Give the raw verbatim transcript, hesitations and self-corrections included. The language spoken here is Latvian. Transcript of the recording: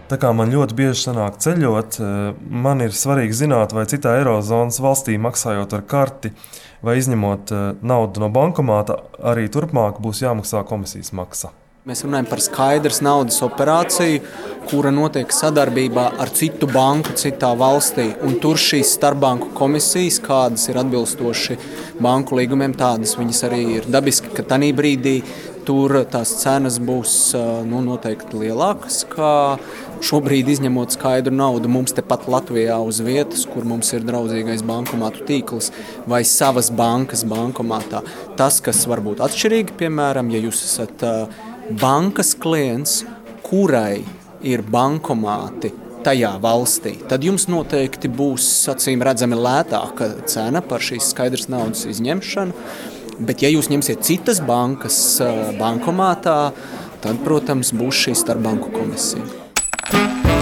Tā kā man ļoti bieži sanāk ceļot, man ir svarīgi zināt, vai citā Eirozonas valstī maksājot ar karti vai izņemot naudu no bankomāta, arī turpmāk būs jāmaksā komisijas maksa. Mēs runājam par skaidras naudas operāciju, kura notiek sadarbībā ar citu banku citā valstī. Un tur šīs starpbanku komisijas, kādas ir atbilstoši banku līgumiem, tādas viņas arī ir dabiski, ka tanī brīdī tur tās cenas būs nu, noteikti lielākas, kā šobrīd izņemot skaidru naudu mums tepat Latvijā uz vietas, kur mums ir draudzīgais bankomātu tīkls vai savas bankas bankomātā. Tas, kas var būt atšķirīgi, piemēram, ja jūs esat bankas klients, kurai ir bankomāti tajā valstī, tad jums noteikti būs acīm redzami lētāka cena par šīs skaidras naudas izņemšanu. Bet ja jūs ņemsiet citas bankas bankomātā, tad, protams, būs šī starpbanku komisija.